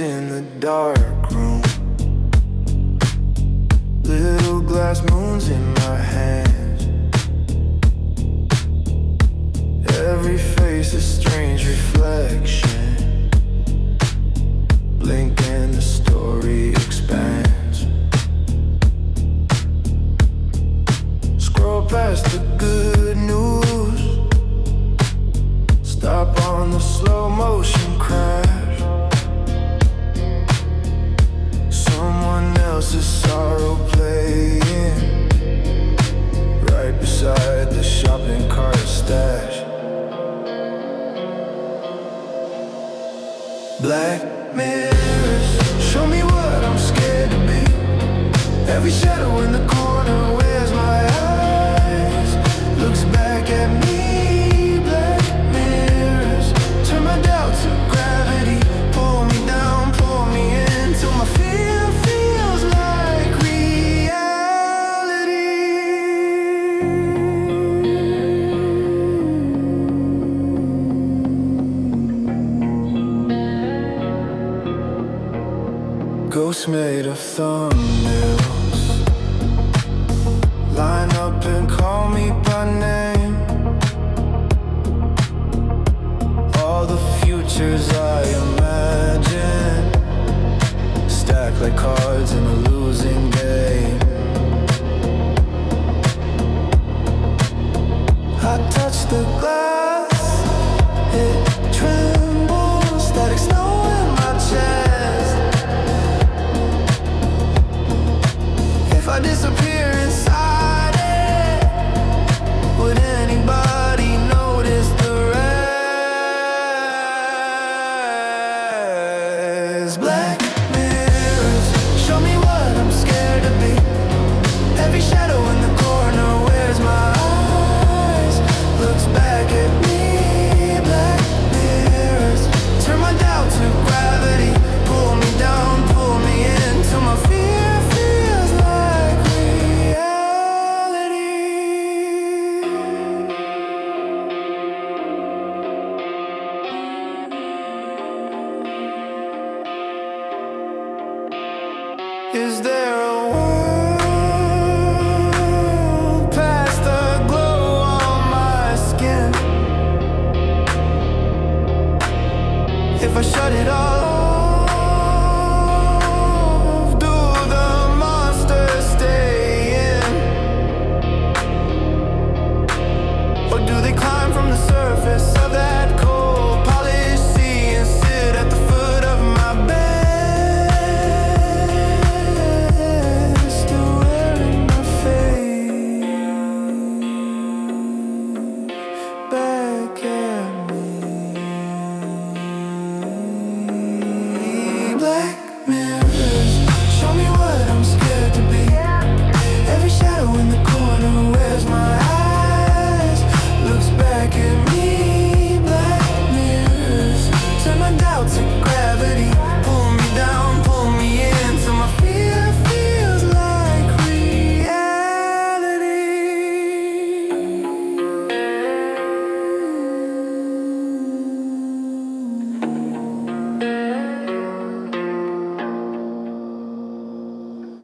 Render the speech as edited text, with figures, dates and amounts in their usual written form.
in the dark room. Little glass moons in my hands. Every face a strange reflection. Blink and the story expands. Scroll past the good news. Stop on the slow motion crash. Someone else's sorrow playing right beside the shopping cart stash. Black mirrors, show me what I'm scared to be. Every shadow in the corner wears my eyes, looks back at me. Black mirrors, turn my doubt to gravity. Pull me down, pull me in till my fear feels like reality. Ghosts made of thumbnails line up and call me by name. All the futures I imagine stack like cards in a losing game. I touch the glass, it trembles, static snow in my chest. If I disappear inside it, would anybody notice the rest? Black mirrors, show me what I'm scared to be. Every shadow in the corner wears my eyes, looks back at me. Black mirrors, turn my doubt to gravity. Pull me down, pull me in till my fear feels like reality. Is there a world past the glow on my skin? If I shut it all